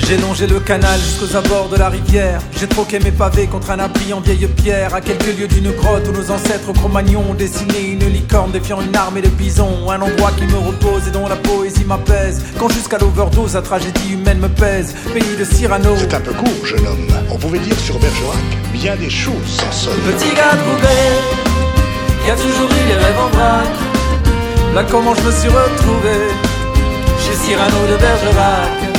J'ai longé le canal jusqu'aux abords de la rivière. J'ai troqué mes pavés contre un abri en vieille pierre. À quelques lieues d'une grotte où nos ancêtres Cro-Magnons ont dessiné une licorne défiant une armée de bisons. Un endroit qui me repose et dont la poésie m'apaise. Quand jusqu'à l'overdose la tragédie humaine me pèse. Pays de Cyrano. C'est un peu court, jeune homme. On pouvait dire sur Bergerac, bien des choses s'en sonnent. Petit gars de Roubaix, qui a toujours eu les rêves en vrac. Là comment je me suis retrouvé chez Cyrano de Bergerac.